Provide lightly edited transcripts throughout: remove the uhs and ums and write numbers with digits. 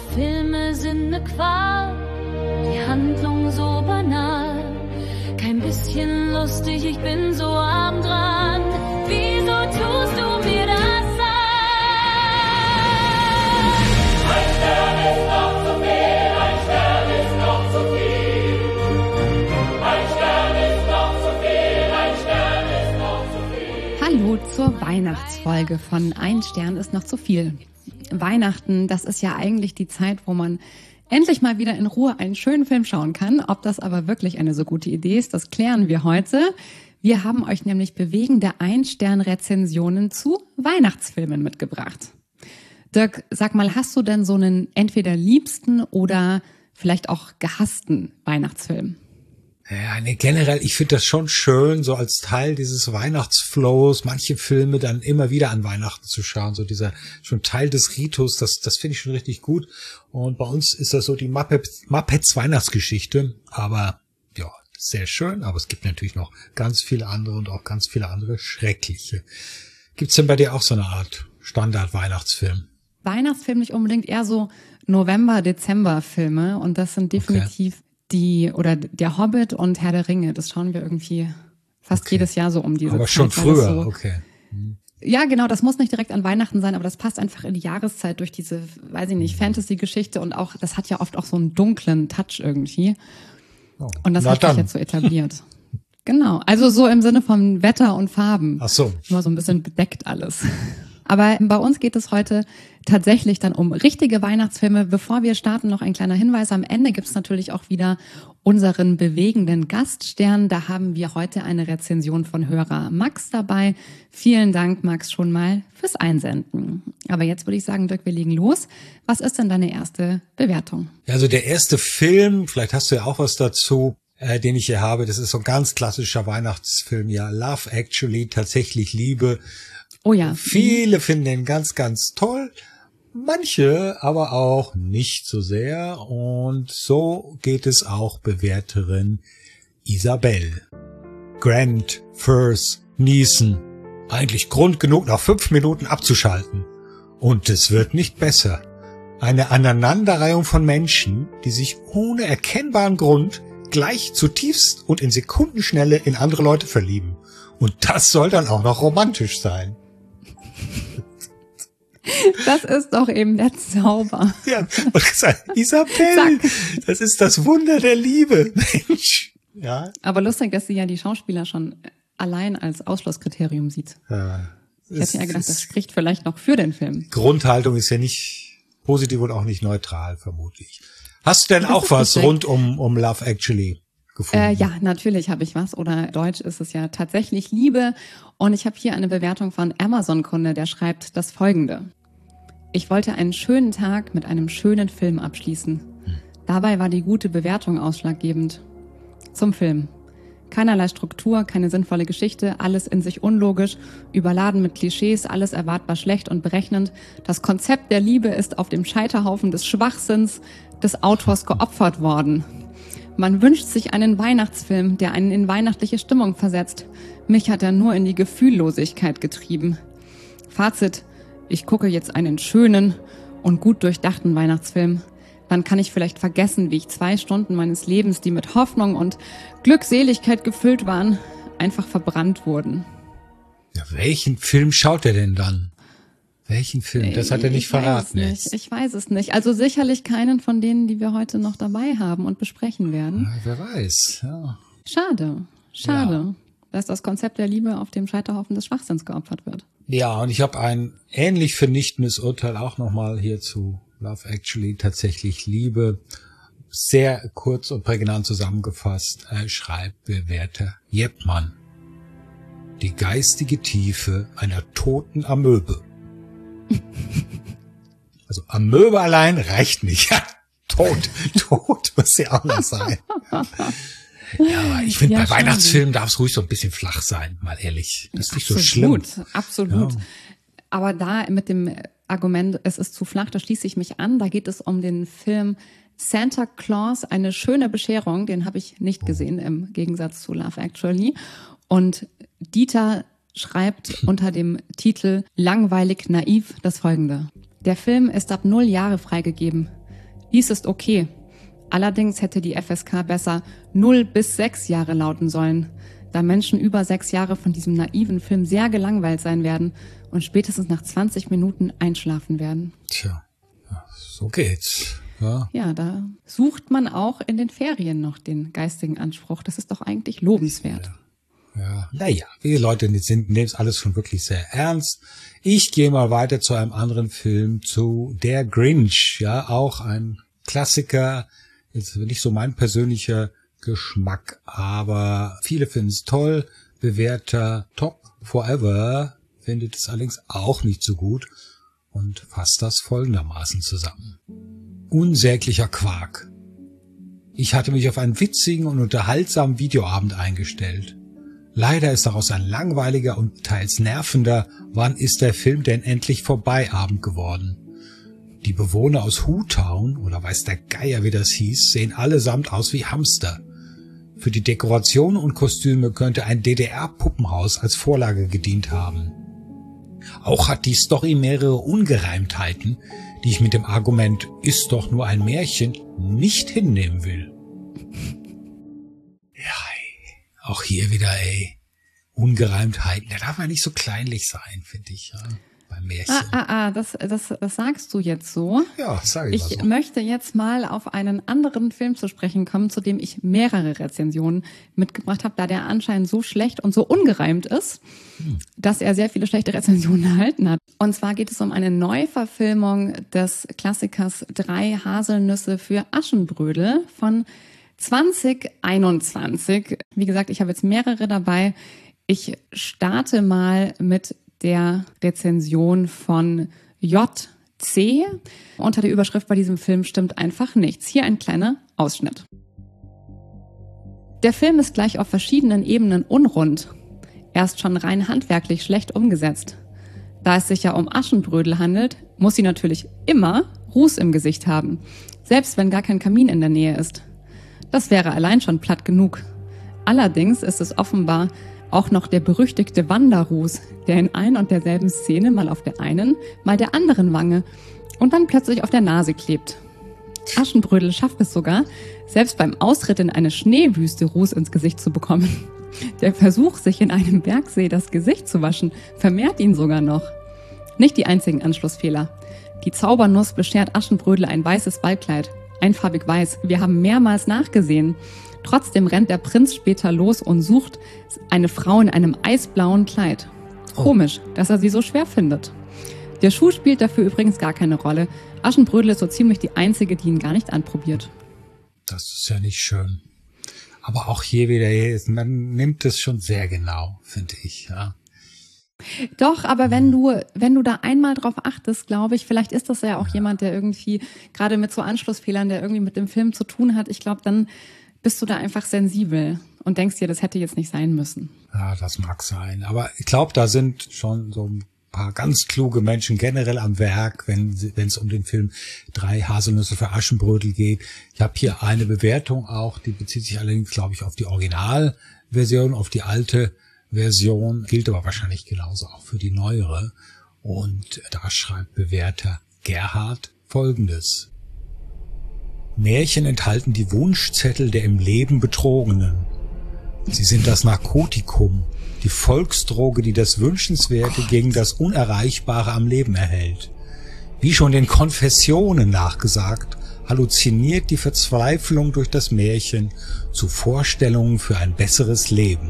Filme sind ne Qual, die Handlung so banal. Kein bisschen lustig, ich bin so arm dran. Wieso tust du mir das an? Ein Stern ist noch zu viel, ein Stern ist noch zu viel. Ein Stern ist noch zu viel, ein Stern ist noch zu viel. Hallo zur Weihnachtsfolge von Ein Stern ist noch zu viel. Weihnachten, das ist ja eigentlich die Zeit, wo man endlich mal wieder in Ruhe einen schönen Film schauen kann. Ob das aber wirklich eine so gute Idee ist, das klären wir heute. Wir haben euch nämlich bewegende Ein-Stern-Rezensionen zu Weihnachtsfilmen mitgebracht. Dirk, sag mal, hast du denn so einen entweder liebsten oder vielleicht auch gehassten Weihnachtsfilm? Ja, nee, generell, ich finde das schon schön, so als Teil dieses Weihnachtsflows, manche Filme dann immer wieder an Weihnachten zu schauen, so dieser schon Teil des Ritus, das finde ich schon richtig gut. Und bei uns ist das so die Muppets Weihnachtsgeschichte, aber ja, sehr schön, aber es gibt natürlich noch ganz viele andere und auch ganz viele andere schreckliche. Gibt's denn bei dir auch so eine Art Standard-Weihnachtsfilm? Weihnachtsfilm nicht unbedingt, eher so November-Dezember-Filme und das sind definitiv der Hobbit und Herr der Ringe, das schauen wir irgendwie fast jedes Jahr so um diese Zeit. Aber schon früher, so, okay. Ja, genau, das muss nicht direkt an Weihnachten sein, aber das passt einfach in die Jahreszeit durch diese, weiß ich nicht, Fantasy-Geschichte und auch, das hat ja oft auch so einen dunklen Touch irgendwie. Oh. Und das hat sich jetzt so etabliert. Genau, also so im Sinne von Wetter und Farben. Ach so. Immer so ein bisschen bedeckt alles. Aber bei uns geht es heute tatsächlich dann um richtige Weihnachtsfilme. Bevor wir starten, noch ein kleiner Hinweis. Am Ende gibt's natürlich auch wieder unseren bewegenden Gaststern. Da haben wir heute eine Rezension von Hörer Max dabei. Vielen Dank, Max, schon mal fürs Einsenden. Aber jetzt würde ich sagen, Dirk, wir legen los. Was ist denn deine erste Bewertung? Ja, also der erste Film, vielleicht hast du ja auch was dazu, den ich hier habe. Das ist so ein ganz klassischer Weihnachtsfilm. Ja, Love Actually, tatsächlich Liebe. Oh ja. Viele finden den ganz, ganz toll. Manche aber auch nicht so sehr. Und so geht es auch Bewerterin Isabel. Grant, Firth, Neeson. Eigentlich Grund genug, nach 5 Minuten abzuschalten. Und es wird nicht besser. Eine Aneinanderreihung von Menschen, die sich ohne erkennbaren Grund gleich zutiefst und in Sekundenschnelle in andere Leute verlieben. Und das soll dann auch noch romantisch sein. Das ist doch eben der Zauber. Ja, und gesagt, Isabel, das ist das Wunder der Liebe, Mensch. Ja. Aber lustig, dass sie ja die Schauspieler schon allein als Ausschlusskriterium sieht. Ja, ich hätte ja gedacht, das spricht vielleicht noch für den Film. Grundhaltung ist ja nicht positiv und auch nicht neutral, vermute ich. Hast du denn auch was rund um Love Actually gefunden? Ja, natürlich habe ich was. Oder Deutsch ist es ja tatsächlich Liebe. Und ich habe hier eine Bewertung von Amazon-Kunde, der schreibt das Folgende. Ich wollte einen schönen Tag mit einem schönen Film abschließen. Dabei war die gute Bewertung ausschlaggebend. Zum Film. Keinerlei Struktur, keine sinnvolle Geschichte, alles in sich unlogisch, überladen mit Klischees, alles erwartbar schlecht und berechnend. Das Konzept der Liebe ist auf dem Scheiterhaufen des Schwachsinns des Autors geopfert worden. Man wünscht sich einen Weihnachtsfilm, der einen in weihnachtliche Stimmung versetzt. Mich hat er nur in die Gefühllosigkeit getrieben. Fazit: Ich gucke jetzt einen schönen und gut durchdachten Weihnachtsfilm. Dann kann ich vielleicht vergessen, wie ich 2 Stunden meines Lebens, die mit Hoffnung und Glückseligkeit gefüllt waren, einfach verbrannt wurden. Ja, welchen Film schaut er denn dann? Welchen Film? Das hat er nicht verraten. Ich weiß es nicht. Also sicherlich keinen von denen, die wir heute noch dabei haben und besprechen werden. Ja, wer weiß, ja. Schade, ja, dass das Konzept der Liebe auf dem Scheiterhaufen des Schwachsinns geopfert wird. Ja, und ich habe ein ähnlich vernichtendes Urteil auch nochmal hier zu Love Actually, tatsächlich Liebe. Sehr kurz und prägnant zusammengefasst, schreibt Bewerter Jeppmann. Die geistige Tiefe einer toten Amöbe. Also Amöbe allein reicht nicht. Ja, tot muss ja auch noch sein. Ja, aber ich finde, bei Weihnachtsfilmen darf es ruhig so ein bisschen flach sein, mal ehrlich. Das ist nicht so schlimm. Absolut. Ja. Aber da mit dem Argument, es ist zu flach, da schließe ich mich an. Da geht es um den Film Santa Claus, eine schöne Bescherung. Den habe ich nicht gesehen, im Gegensatz zu Love Actually. Und Dieter schreibt unter dem Titel Langweilig naiv das Folgende. Der Film ist ab 0 Jahre freigegeben. Dies ist okay. Allerdings hätte die FSK besser 0 bis 6 Jahre lauten sollen, da Menschen über 6 Jahre von diesem naiven Film sehr gelangweilt sein werden und spätestens nach 20 Minuten einschlafen werden. Tja, ja, so geht's. Ja, da sucht man auch in den Ferien noch den geistigen Anspruch. Das ist doch eigentlich lobenswert. Ja, naja, wir Leute nehmen es alles schon wirklich sehr ernst. Ich gehe mal weiter zu einem anderen Film, zu Der Grinch. Ja, auch ein Klassiker. Jetzt nicht so mein persönlicher Geschmack, aber viele finden es toll. Bewerter Top Forever findet es allerdings auch nicht so gut und fasst das folgendermaßen zusammen. Unsäglicher Quark. Ich hatte mich auf einen witzigen und unterhaltsamen Videoabend eingestellt. Leider ist daraus ein langweiliger und teils nervender "Wann ist der Film denn endlich vorbei" Abend geworden. Die Bewohner aus Hutown, oder weiß der Geier wie das hieß, sehen allesamt aus wie Hamster. Für die Dekoration und Kostüme könnte ein DDR-Puppenhaus als Vorlage gedient haben. Auch hat die Story mehrere Ungereimtheiten, die ich mit dem Argument "ist doch nur ein Märchen" nicht hinnehmen will. Ja, auch hier wieder, Ungereimtheiten. Da darf man nicht so kleinlich sein, finde ich, ja, beim Märchen. Das sagst du jetzt so. Ja, sag ich mal so. Ich möchte jetzt mal auf einen anderen Film zu sprechen kommen, zu dem ich mehrere Rezensionen mitgebracht habe, da der anscheinend so schlecht und so ungereimt ist, dass er sehr viele schlechte Rezensionen erhalten hat. Und zwar geht es um eine Neuverfilmung des Klassikers 3 Haselnüsse für Aschenbrödel von 2021. Wie gesagt, ich habe jetzt mehrere dabei. Ich starte mal mit der Rezension von JC. Unter der Überschrift bei diesem Film stimmt einfach nichts. Hier ein kleiner Ausschnitt. Der Film ist gleich auf verschiedenen Ebenen unrund. Er ist schon rein handwerklich schlecht umgesetzt. Da es sich ja um Aschenbrödel handelt, muss sie natürlich immer Ruß im Gesicht haben, selbst wenn gar kein Kamin in der Nähe ist. Das wäre allein schon platt genug. Allerdings ist es offenbar auch noch der berüchtigte Wanderruß, der in ein und derselben Szene mal auf der einen, mal der anderen Wange und dann plötzlich auf der Nase klebt. Aschenbrödel schafft es sogar, selbst beim Ausritt in eine Schneewüste Ruß ins Gesicht zu bekommen. Der Versuch, sich in einem Bergsee das Gesicht zu waschen, vermehrt ihn sogar noch. Nicht die einzigen Anschlussfehler. Die Zaubernuss beschert Aschenbrödel ein weißes Ballkleid. Einfarbig weiß. Wir haben mehrmals nachgesehen. Trotzdem rennt der Prinz später los und sucht eine Frau in einem eisblauen Kleid. Komisch, dass er sie so schwer findet. Der Schuh spielt dafür übrigens gar keine Rolle. Aschenbrödel ist so ziemlich die einzige, die ihn gar nicht anprobiert. Das ist ja nicht schön. Aber auch hier wieder, man nimmt es schon sehr genau, finde ich, ja. Doch, aber wenn du da einmal drauf achtest, glaube ich, vielleicht ist das ja auch jemand, der irgendwie, gerade mit so Anschlussfehlern, der irgendwie mit dem Film zu tun hat, ich glaube, dann bist du da einfach sensibel und denkst dir, das hätte jetzt nicht sein müssen. Ja, das mag sein. Aber ich glaube, da sind schon so ein paar ganz kluge Menschen generell am Werk, wenn es um den Film 3 Haselnüsse für Aschenbrödel geht. Ich habe hier eine Bewertung auch, die bezieht sich allerdings, glaube ich, auf die Originalversion, auf die alte Version, gilt aber wahrscheinlich genauso auch für die neuere. Und da schreibt Bewerter Gerhard Folgendes: Märchen enthalten die Wunschzettel der im Leben Betrogenen. Sie sind das Narkotikum, die Volksdroge, die das Wünschenswerte gegen das Unerreichbare am Leben erhält. Wie schon den Konfessionen nachgesagt, halluziniert die Verzweiflung durch das Märchen zu Vorstellungen für ein besseres Leben.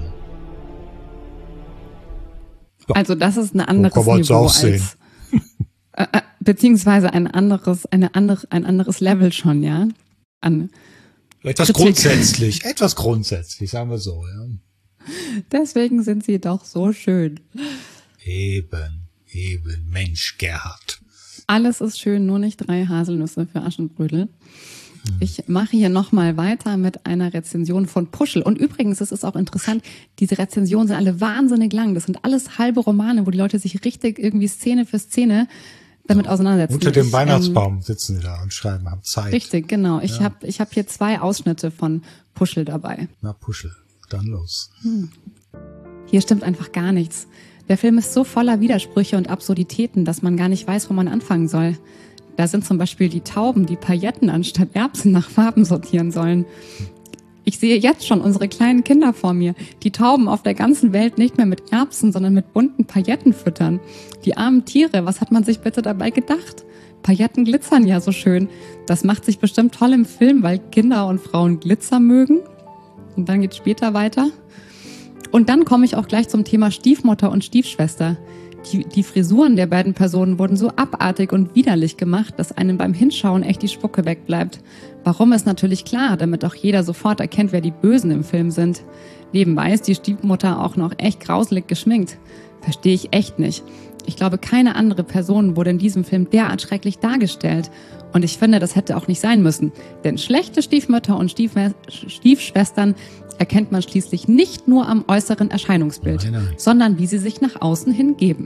Ja. Also das ist ein anderes Niveau als beziehungsweise ein anderes Level schon, ja. Etwas grundsätzlich, sagen wir so, ja. Deswegen sind sie doch so schön. Eben, Mensch, Gerhard. Alles ist schön, nur nicht 3 Haselnüsse für Aschenbrödel. Ich mache hier nochmal weiter mit einer Rezension von Puschel. Und übrigens, es ist auch interessant, diese Rezensionen sind alle wahnsinnig lang. Das sind alles halbe Romane, wo die Leute sich richtig irgendwie Szene für Szene damit auseinandersetzen. Unter dem Weihnachtsbaum sitzen sie da und schreiben, haben Zeit. Richtig, genau. Ich hab hier 2 Ausschnitte von Puschel dabei. Na, Puschel, dann los. Hier stimmt einfach gar nichts. Der Film ist so voller Widersprüche und Absurditäten, dass man gar nicht weiß, wo man anfangen soll. Da sind zum Beispiel die Tauben, die Pailletten anstatt Erbsen nach Farben sortieren sollen. Ich sehe jetzt schon unsere kleinen Kinder vor mir, die Tauben auf der ganzen Welt nicht mehr mit Erbsen, sondern mit bunten Pailletten füttern. Die armen Tiere, was hat man sich bitte dabei gedacht? Pailletten glitzern ja so schön. Das macht sich bestimmt toll im Film, weil Kinder und Frauen Glitzer mögen. Und dann geht's später weiter. Und dann komme ich auch gleich zum Thema Stiefmutter und Stiefschwester. Die Frisuren der beiden Personen wurden so abartig und widerlich gemacht, dass einem beim Hinschauen echt die Spucke wegbleibt. Warum ist natürlich klar, damit auch jeder sofort erkennt, wer die Bösen im Film sind. Nebenbei ist die Stiefmutter auch noch echt grauselig geschminkt. Verstehe ich echt nicht. Ich glaube, keine andere Person wurde in diesem Film derart schrecklich dargestellt. Und ich finde, das hätte auch nicht sein müssen. Denn schlechte Stiefmütter und Stiefschwestern erkennt man schließlich nicht nur am äußeren Erscheinungsbild, sondern wie sie sich nach außen hin geben.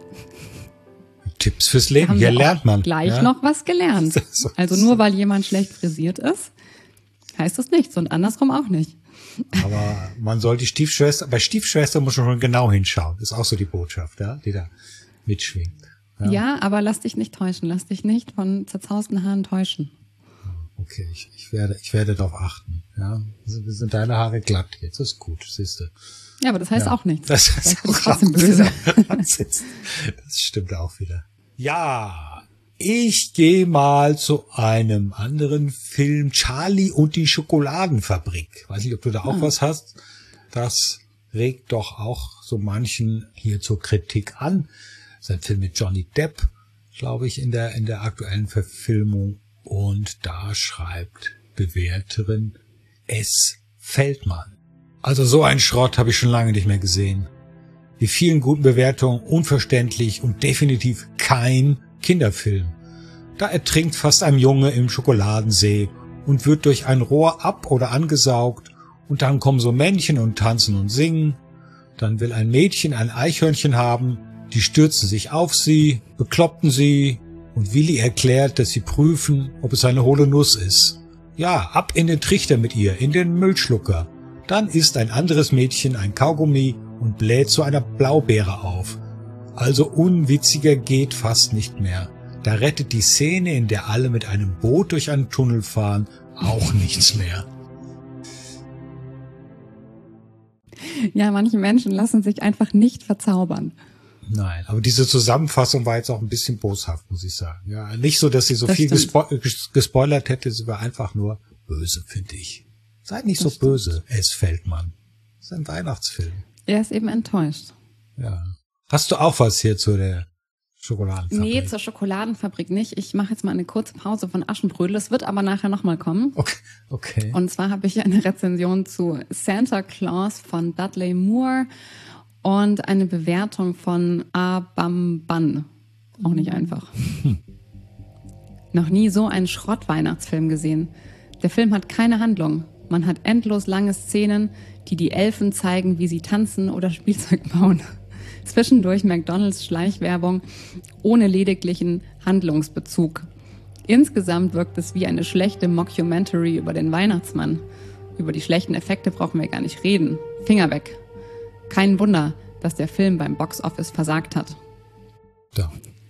Tipps fürs Leben, hier lernt man. Gleich noch was gelernt. Also nur weil jemand schlecht frisiert ist, heißt das nichts und andersrum auch nicht. Aber man soll die Stiefschwester, bei Stiefschwester muss man schon genau hinschauen. Das ist auch so die Botschaft, ja, die da mitschwingt. Ja, aber lass dich nicht täuschen. Lass dich nicht von zerzausten Haaren täuschen. Okay, ich werde darauf achten. Ja, sind deine Haare glatt jetzt, das ist gut, siehst du. Ja, aber das heißt auch nichts. Das heißt auch trotzdem böse. Das stimmt auch wieder. Ja, ich gehe mal zu einem anderen Film, Charlie und die Schokoladenfabrik. Weiß nicht, ob du da auch was hast. Das regt doch auch so manchen hier zur Kritik an. Das ist ein Film mit Johnny Depp, glaube ich, in der aktuellen Verfilmung. Und da schreibt Bewerterin S. Feldmann. Also so ein Schrott habe ich schon lange nicht mehr gesehen. Die vielen guten Bewertungen unverständlich und definitiv kein Kinderfilm. Da ertrinkt fast ein Junge im Schokoladensee und wird durch ein Rohr ab- oder angesaugt und dann kommen so Männchen und tanzen und singen. Dann will ein Mädchen ein Eichhörnchen haben, die stürzen sich auf sie, bekloppen sie und Willi erklärt, dass sie prüfen, ob es eine hohle Nuss ist. Ja, ab in den Trichter mit ihr, in den Müllschlucker. Dann isst ein anderes Mädchen ein Kaugummi und bläht zu einer Blaubeere auf. Also unwitziger geht fast nicht mehr. Da rettet die Szene, in der alle mit einem Boot durch einen Tunnel fahren, auch nichts mehr. Ja, manche Menschen lassen sich einfach nicht verzaubern. Nein, aber diese Zusammenfassung war jetzt auch ein bisschen boshaft, muss ich sagen. Ja, nicht so, dass sie so das viel gespoilert hätte, sie war einfach nur böse, finde ich. Seid nicht das so böse, S. Feldmann. Das ist ein Weihnachtsfilm. Er ist eben enttäuscht. Ja. Hast du auch was hier zu der Schokoladenfabrik? Nee, zur Schokoladenfabrik nicht. Ich mache jetzt mal eine kurze Pause von Aschenbrödel. Es wird aber nachher nochmal kommen. Okay. Und zwar habe ich eine Rezension zu Santa Claus von Dudley Moore und eine Bewertung von Abamban. Auch nicht einfach. Noch nie so einen Schrott-Weihnachtsfilm gesehen. Der Film hat keine Handlung. Man hat endlos lange Szenen, die Elfen zeigen, wie sie tanzen oder Spielzeug bauen. Zwischendurch McDonald's Schleichwerbung ohne lediglichen Handlungsbezug. Insgesamt wirkt es wie eine schlechte Mockumentary über den Weihnachtsmann. Über die schlechten Effekte brauchen wir gar nicht reden. Finger weg. Kein Wunder, dass der Film beim Boxoffice versagt hat. Da.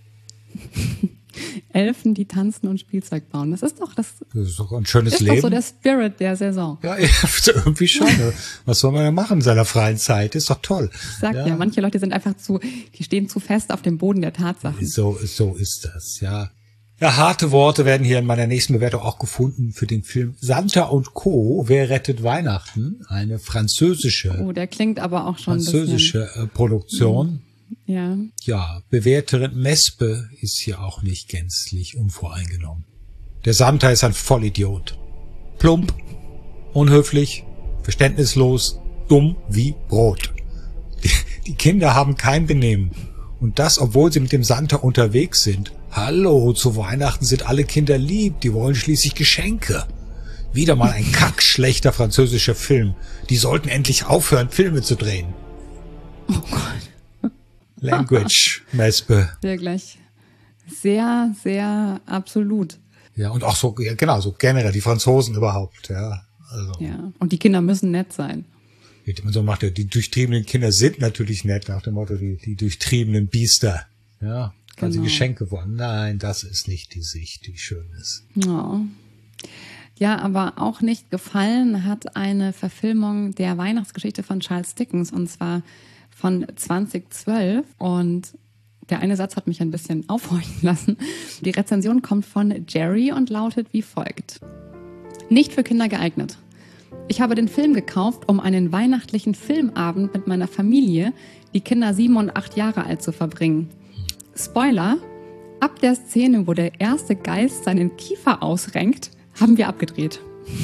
Elfen, die tanzen und Spielzeug bauen. Das ist doch ein schönes Leben. Das ist doch so der Spirit der Saison. Ja, irgendwie schon. Was soll man da machen in seiner freien Zeit? Ist doch toll. Ich sag ja, manche Leute sind einfach die stehen zu fest auf dem Boden der Tatsachen. So ist das, ja. Ja, harte Worte werden hier in meiner nächsten Bewertung auch gefunden für den Film Santa und Co. Wer rettet Weihnachten? Eine französische. Oh, der klingt aber auch schon französische Produktion. Ja. Ja, Bewerterin Mespe ist hier auch nicht gänzlich unvoreingenommen. Der Santa ist ein Vollidiot. Plump, unhöflich, verständnislos, dumm wie Brot. Die Kinder haben kein Benehmen. Und das, obwohl sie mit dem Santa unterwegs sind. Hallo, zu Weihnachten sind alle Kinder lieb, die wollen schließlich Geschenke. Wieder mal ein kackschlechter französischer Film. Die sollten endlich aufhören, Filme zu drehen. Oh Gott. Language, Mespe. Wirklich. Sehr, sehr absolut. Ja, und auch so, ja, genau, so generell, die Franzosen überhaupt, ja. Also. Ja, und die Kinder müssen nett sein. So macht er, die durchtriebenen Kinder sind natürlich nett, nach dem Motto, die durchtriebenen Biester, ja. weil sie Genau. Geschenke wollen. Nein, das ist nicht die Sicht, die schön ist. Ja. Ja, aber auch nicht gefallen hat eine Verfilmung der Weihnachtsgeschichte von Charles Dickens, und zwar von 2012. Und der eine Satz hat mich ein bisschen aufhorchen lassen. Die Rezension kommt von Jerry und lautet wie folgt. Nicht für Kinder geeignet. Ich habe den Film gekauft, um einen weihnachtlichen Filmabend mit meiner Familie, die Kinder 7 und 8 Jahre alt, zu verbringen. Spoiler, ab der Szene, wo der erste Geist seinen Kiefer ausrenkt, haben wir abgedreht.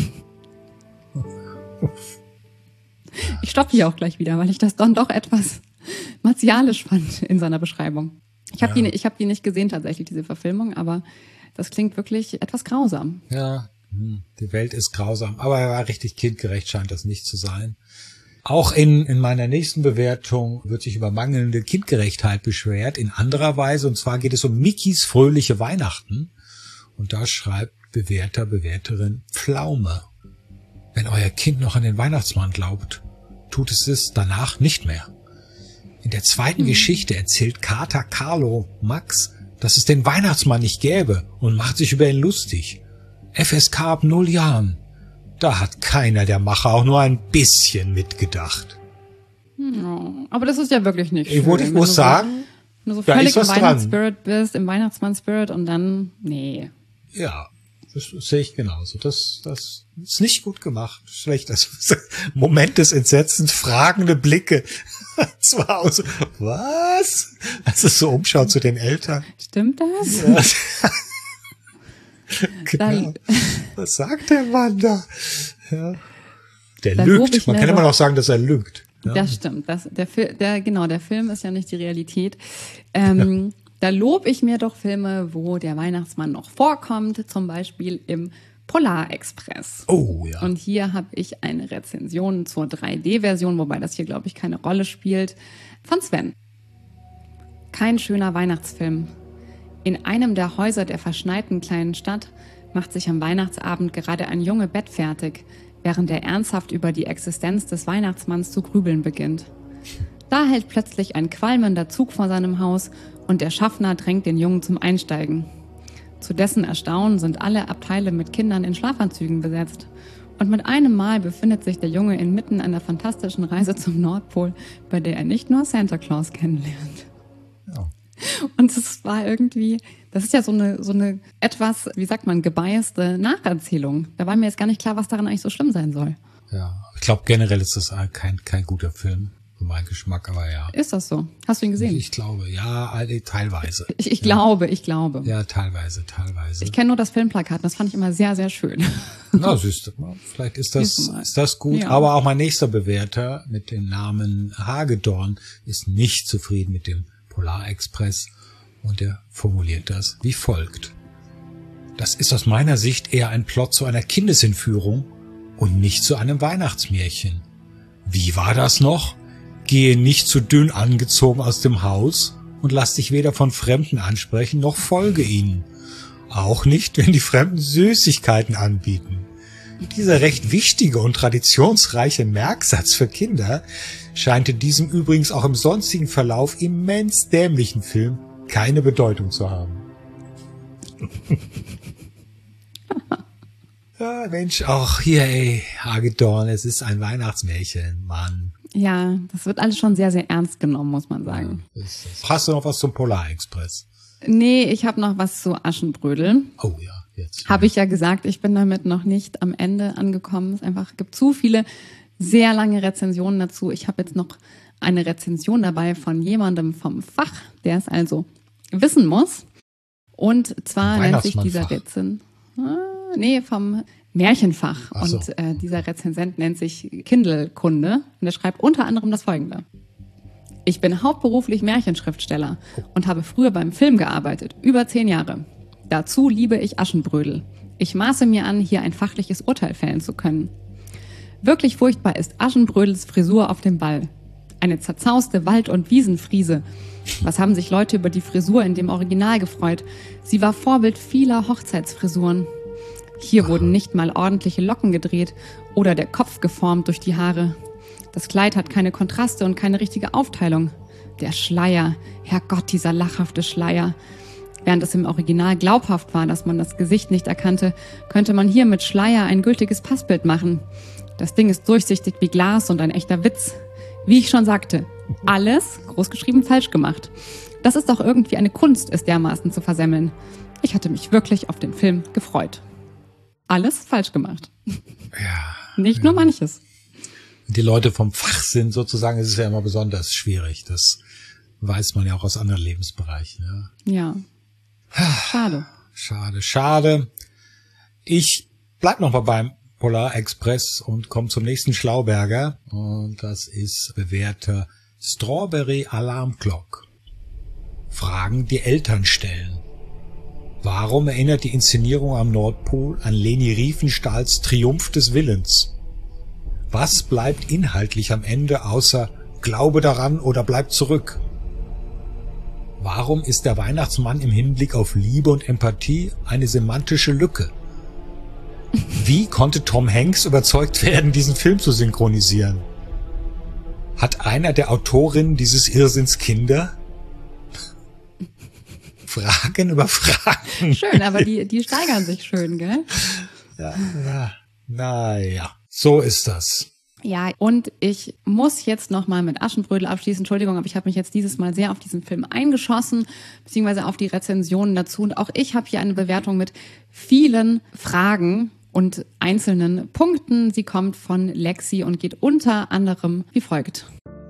Ich stoppe hier auch gleich wieder, weil ich das dann doch etwas martialisch fand in seiner Beschreibung. Ich habe die nicht gesehen tatsächlich, diese Verfilmung, aber das klingt wirklich etwas grausam. Ja, die Welt ist grausam, aber er war richtig kindgerecht, scheint das nicht zu sein. Auch in meiner nächsten Bewertung wird sich über mangelnde Kindgerechtheit beschwert, in anderer Weise, und zwar geht es um Mickeys fröhliche Weihnachten. Und da schreibt Bewerter, Bewerterin Pflaume. Wenn euer Kind noch an den Weihnachtsmann glaubt, tut es danach nicht mehr. In der zweiten Geschichte erzählt Kater Carlo Max, dass es den Weihnachtsmann nicht gäbe und macht sich über ihn lustig. FSK ab 0 Jahren. Da hat keiner der Macher auch nur ein bisschen mitgedacht. Oh, aber das ist ja wirklich nicht schön. Ich muss sagen, wenn du so da völlig ist im was dran. Weihnachtsspirit bist, im Weihnachtsmann-Spirit und dann, nee. Ja, das sehe ich genauso. Das ist nicht gut gemacht. Schlecht. Das Moment des Entsetzens, fragende Blicke zu Hause. Was? Als es so umschaut zu den Eltern. Stimmt das? Ja. Genau. Was sagt der Mann da? Ja. Der Dann lob lügt. ich Man mir kann immer doch- noch sagen, dass er lügt. Ja. Das stimmt. Der Film ist ja nicht die Realität. Da lobe ich mir doch Filme, wo der Weihnachtsmann noch vorkommt, zum Beispiel im Polarexpress. Oh ja. Und hier habe ich eine Rezension zur 3D-Version, wobei das hier, glaube ich, keine Rolle spielt, von Sven. Kein schöner Weihnachtsfilm. In einem der Häuser der verschneiten kleinen Stadt macht sich am Weihnachtsabend gerade ein Junge bettfertig, während er ernsthaft über die Existenz des Weihnachtsmanns zu grübeln beginnt. Da hält plötzlich ein qualmender Zug vor seinem Haus und der Schaffner drängt den Jungen zum Einsteigen. Zu dessen Erstaunen sind alle Abteile mit Kindern in Schlafanzügen besetzt. Und mit einem Mal befindet sich der Junge inmitten einer fantastischen Reise zum Nordpol, bei der er nicht nur Santa Claus kennenlernt. Ja. Und das war irgendwie, das ist ja so eine etwas, wie sagt man, gebiaste Nacherzählung. Da war mir jetzt gar nicht klar, was daran eigentlich so schlimm sein soll. Ja. Ich glaube, generell ist das kein guter Film für meinen Geschmack, aber ja. Ist das so? Hast du ihn gesehen? Ich glaube, ja, teilweise. Ich glaube. Ja, teilweise. Ich kenne nur das Filmplakat, das fand ich immer sehr, sehr schön. Na, siehst du mal, vielleicht ist das gut. Ja. Aber auch mein nächster Bewerter mit dem Namen Hagedorn ist nicht zufrieden mit dem Polarexpress und er formuliert das wie folgt. Das ist aus meiner Sicht eher ein Plot zu einer Kindesentführung und nicht zu einem Weihnachtsmärchen. Wie war das noch? Gehe nicht zu dünn angezogen aus dem Haus und lass dich weder von Fremden ansprechen, noch folge ihnen. Auch nicht, wenn die Fremden Süßigkeiten anbieten. Dieser recht wichtige und traditionsreiche Merksatz für Kinder scheint in diesem übrigens auch im sonstigen Verlauf immens dämlichen Film keine Bedeutung zu haben. Ja, Mensch, auch hier, ey, Hagedorn, es ist ein Weihnachtsmärchen, Mann. Ja, das wird alles schon sehr, sehr ernst genommen, muss man sagen. Hast du noch was zum Polarexpress? Nee, ich habe noch was zu Aschenbrödel. Oh ja, jetzt. Habe ich ja gesagt, ich bin damit noch nicht am Ende angekommen. Es gibt zu viele sehr lange Rezensionen dazu. Ich habe jetzt noch eine Rezension dabei von jemandem vom Fach, der es also wissen muss. Und zwar nennt sich dieser vom Märchenfach. Ach so. Und dieser Rezensent nennt sich Kindelkunde und er schreibt unter anderem das Folgende. Ich bin hauptberuflich Märchenschriftsteller und habe früher beim Film gearbeitet, über 10 Jahre. Dazu liebe ich Aschenbrödel. Ich maße mir an, hier ein fachliches Urteil fällen zu können. Wirklich furchtbar ist Aschenbrödels Frisur auf dem Ball. Eine zerzauste Wald- und Wiesenfriese. Was haben sich Leute über die Frisur in dem Original gefreut? Sie war Vorbild vieler Hochzeitsfrisuren. Hier wurden nicht mal ordentliche Locken gedreht oder der Kopf geformt durch die Haare. Das Kleid hat keine Kontraste und keine richtige Aufteilung. Der Schleier, Herrgott, dieser lachhafte Schleier. Während es im Original glaubhaft war, dass man das Gesicht nicht erkannte, könnte man hier mit Schleier ein gültiges Passbild machen. Das Ding ist durchsichtig wie Glas und ein echter Witz. Wie ich schon sagte, alles, großgeschrieben, falsch gemacht. Das ist doch irgendwie eine Kunst, es dermaßen zu versemmeln. Ich hatte mich wirklich auf den Film gefreut. Alles falsch gemacht. Ja. Nicht nur manches. Die Leute vom Fach sind sozusagen, es ist ja immer besonders schwierig. Das weiß man ja auch aus anderen Lebensbereichen. Ja. Schade. Schade. Ich bleib noch mal beim Polar Express und komme zum nächsten Schlauberger. Und das ist bewährter Strawberry Alarm Clock. Fragen, die Eltern stellen. Warum erinnert die Inszenierung am Nordpol an Leni Riefenstahls Triumph des Willens? Was bleibt inhaltlich am Ende außer Glaube daran oder bleib zurück? Warum ist der Weihnachtsmann im Hinblick auf Liebe und Empathie eine semantische Lücke? Wie konnte Tom Hanks überzeugt werden, diesen Film zu synchronisieren? Hat einer der Autorinnen dieses Irrsinns Kinder? Fragen über Fragen. Schön, aber die steigern sich schön, gell? Ja, naja, so ist das. Ja, und ich muss jetzt nochmal mit Aschenbrödel abschließen. Entschuldigung, aber ich habe mich jetzt dieses Mal sehr auf diesen Film eingeschossen, beziehungsweise auf die Rezensionen dazu. Und auch ich habe hier eine Bewertung mit vielen Fragen und einzelnen Punkten. Sie kommt von Lexi und geht unter anderem wie folgt.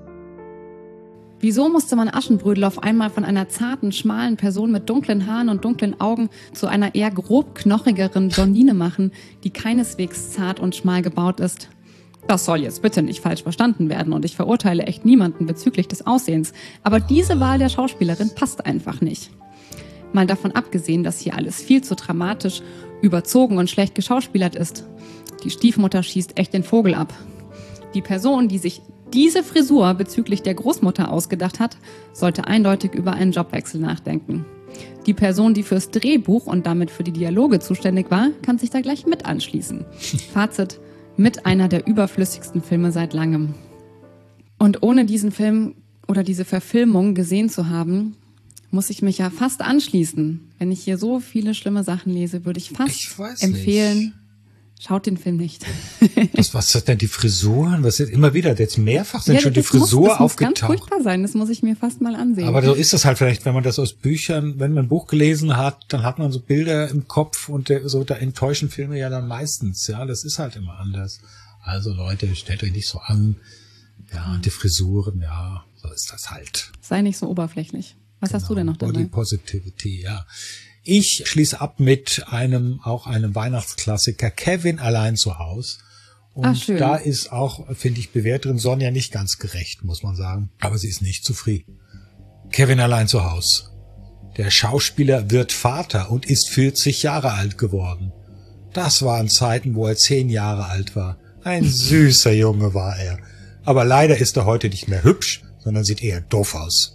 Wieso musste man Aschenbrödel auf einmal von einer zarten, schmalen Person mit dunklen Haaren und dunklen Augen zu einer eher grob knochigeren Blondine machen, die keineswegs zart und schmal gebaut ist? Das soll jetzt bitte nicht falsch verstanden werden und ich verurteile echt niemanden bezüglich des Aussehens, aber diese Wahl der Schauspielerin passt einfach nicht. Mal davon abgesehen, dass hier alles viel zu dramatisch, überzogen und schlecht geschauspielert ist. Die Stiefmutter schießt echt den Vogel ab. Die Person, die sich diese Frisur bezüglich der Großmutter ausgedacht hat, sollte eindeutig über einen Jobwechsel nachdenken. Die Person, die fürs Drehbuch und damit für die Dialoge zuständig war, kann sich da gleich mit anschließen. Fazit: mit einer der überflüssigsten Filme seit langem. Und ohne diesen Film oder diese Verfilmung gesehen zu haben, muss ich mich ja fast anschließen. Wenn ich hier so viele schlimme Sachen lese, würde ich fast empfehlen, schaut den Film nicht. Was hat denn die Frisuren? Was ist immer wieder? Jetzt mehrfach sind schon die Frisur aufgetaucht. Das muss ganz furchtbar sein. Das muss ich mir fast mal ansehen. Aber so ist das halt vielleicht, wenn man das aus Büchern, wenn man ein Buch gelesen hat, dann hat man so Bilder im Kopf und da enttäuschen Filme ja dann meistens. Ja, das ist halt immer anders. Also Leute, stellt euch nicht so an. Ja, und die Frisuren, ja, so ist das halt. Sei nicht so oberflächlich. Was hast du denn noch dabei? Body Positivity, ja. Ich schließe ab mit einem Weihnachtsklassiker, Kevin allein zu Haus. Und da ist auch, finde ich, Bewerterin Sonja nicht ganz gerecht, muss man sagen. Aber sie ist nicht zufrieden. Kevin allein zu Haus. Der Schauspieler wird Vater und ist 40 Jahre alt geworden. Das waren Zeiten, wo er 10 Jahre alt war. Ein süßer Junge war er. Aber leider ist er heute nicht mehr hübsch, sondern sieht eher doof aus.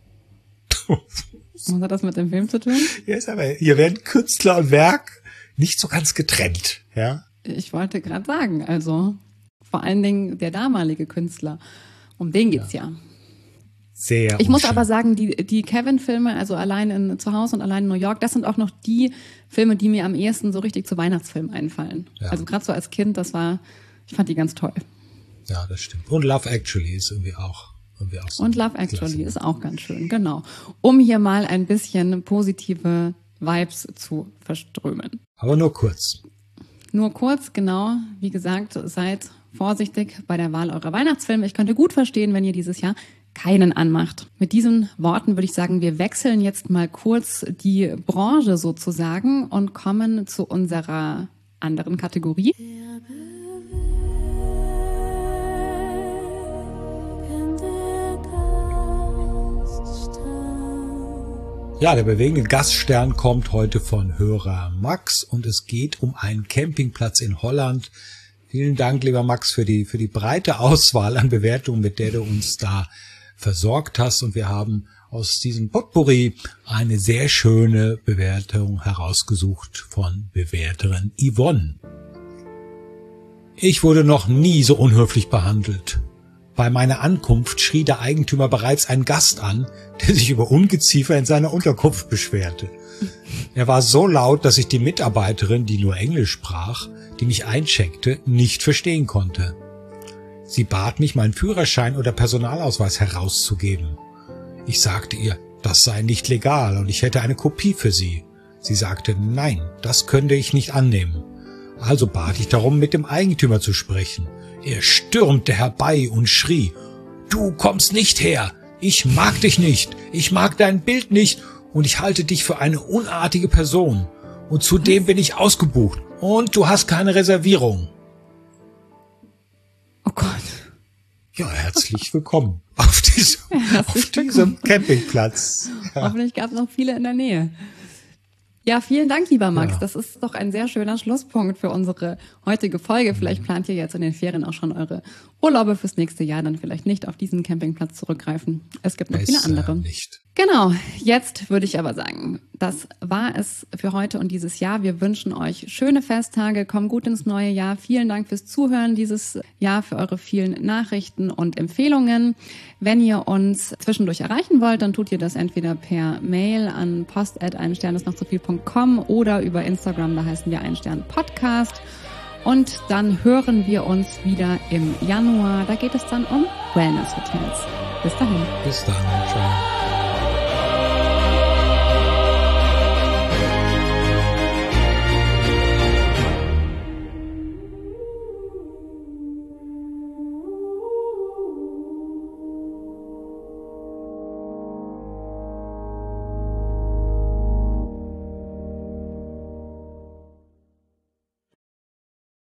Was hat das mit dem Film zu tun? Ja, aber hier werden Künstler und Werk nicht so ganz getrennt, ja? Ich wollte gerade sagen, also vor allen Dingen der damalige Künstler, um den geht's ja. Sehr. Ich muss aber sagen, die Kevin-Filme, also allein in Zuhause und allein in New York, das sind auch noch die Filme, die mir am ehesten so richtig zu Weihnachtsfilmen einfallen. Ja. Also gerade so als Kind, ich fand die ganz toll. Ja, das stimmt. Und Love Actually ist irgendwie auch so. Und Love Actually ist auch ganz schön, genau. Um hier mal ein bisschen positive Vibes zu verströmen. Aber nur kurz. Nur kurz, genau. Wie gesagt, seid vorsichtig bei der Wahl eurer Weihnachtsfilme. Ich könnte gut verstehen, wenn ihr dieses Jahr keinen anmacht. Mit diesen Worten würde ich sagen, wir wechseln jetzt mal kurz die Branche sozusagen und kommen zu unserer anderen Kategorie. Ja, der bewegende Gaststern kommt heute von Hörer Max und es geht um einen Campingplatz in Holland. Vielen Dank, lieber Max, für die breite Auswahl an Bewertungen, mit der du uns da versorgt hast. Und wir haben aus diesem Potpourri eine sehr schöne Bewertung herausgesucht von Bewerterin Yvonne. Ich wurde noch nie so unhöflich behandelt. Bei meiner Ankunft schrie der Eigentümer bereits einen Gast an, der sich über Ungeziefer in seiner Unterkunft beschwerte. Er war so laut, dass ich die Mitarbeiterin, die nur Englisch sprach, die mich eincheckte, nicht verstehen konnte. Sie bat mich, meinen Führerschein oder Personalausweis herauszugeben. Ich sagte ihr, das sei nicht legal und ich hätte eine Kopie für sie. Sie sagte, nein, das könnte ich nicht annehmen. Also bat ich darum, mit dem Eigentümer zu sprechen. Er stürmte herbei und schrie, du kommst nicht her, ich mag dich nicht, ich mag dein Bild nicht und ich halte dich für eine unartige Person. Und zudem bin ich ausgebucht und du hast keine Reservierung. Oh Gott. Ja, herzlich willkommen auf diesem Campingplatz. Ja. Hoffentlich gab es noch viele in der Nähe. Ja, vielen Dank, lieber Max. Ja. Das ist doch ein sehr schöner Schlusspunkt für unsere heutige Folge. Vielleicht plant ihr jetzt in den Ferien auch schon eure Urlaube fürs nächste Jahr, dann vielleicht nicht auf diesen Campingplatz zurückgreifen. Es gibt noch viele andere. Nicht. Genau, jetzt würde ich aber sagen, das war es für heute und dieses Jahr. Wir wünschen euch schöne Festtage, kommt gut ins neue Jahr. Vielen Dank fürs Zuhören dieses Jahr, für eure vielen Nachrichten und Empfehlungen. Wenn ihr uns zwischendurch erreichen wollt, dann tut ihr das entweder per Mail an post@einstern-ist-noch-zu-viel.com oder über Instagram, da heißen wir einstern-podcast. Und dann hören wir uns wieder im Januar. Da geht es dann um Wellness-Hotels. Bis dahin. Bis dann. Ciao.